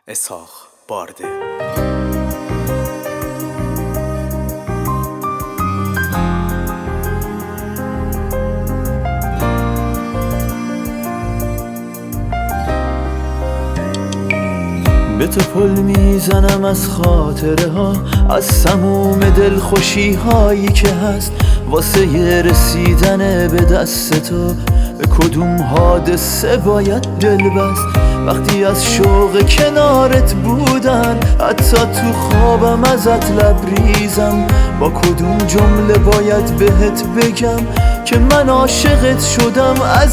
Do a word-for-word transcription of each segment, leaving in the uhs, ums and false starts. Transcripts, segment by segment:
اسحاق بارده. به تو پل میزنم از خاطره ها، از سموم دلخوشی هایی که هست واسه یه رسیدن به دست تو. به کدوم حادثه باید دل بست وقتی از شوق کنارت بودن؟ حتی تو خوابم ازت لبریزم، با کدوم جمله باید بهت بگم که من عاشقت شدم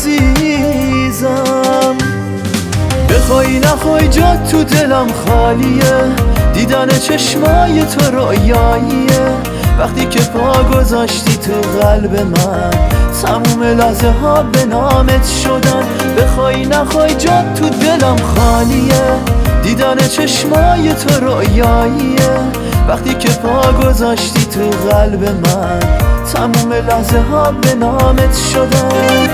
عزیزم؟ بخوای نخوای جات تو دلم خالیه، دیدن چشمای تو رویاییه. وقتی که پا گذاشتی تو قلب من تموم لحظه ها به نامت شدن. بخوای نخوای جات تو دلم خالیه، دیدن چشمای تو رویاییه. وقتی که پا گذاشتی تو قلب من تموم لحظه ها به نامت شدن.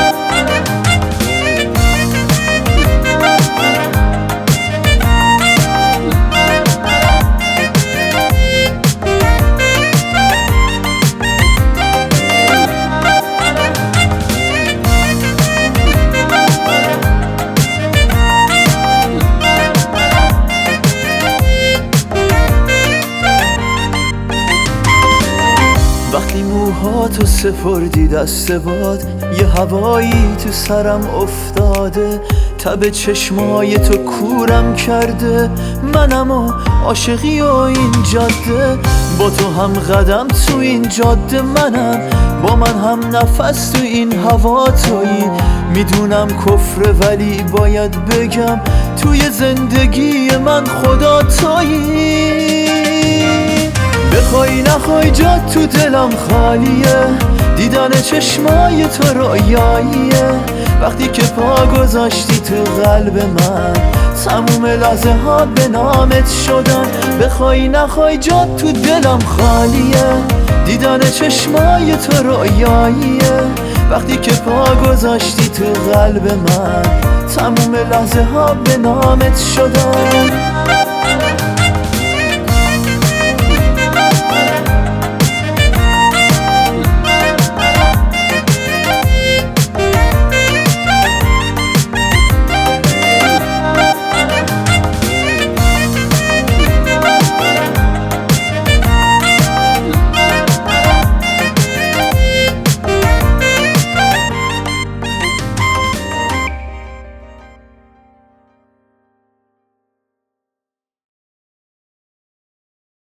وقتی موهاتو سپردی دست باد، یه هوایی تو سرم افتاده، تب چشمای تو کورم کرده. منم و عاشقی و این جاده، با تو هم قدم تو این جاده منم، با من هم نفس تو این هوا تویی. میدونم کفره ولی باید بگم توی زندگی من خدا تویی. بخوای نخوای جات تو دلم خالیه، دیدن چشمای تو رویاییه. وقتی که پا گذاشتی تو قلب من تموم لحظه ها به نامت شدن. بخوای نخوای جات تو دلم خالیه، دیدن چشمای تو رویاییه. وقتی که پا گذاشتی تو قلب من تموم لحظه ها به نامت شدن.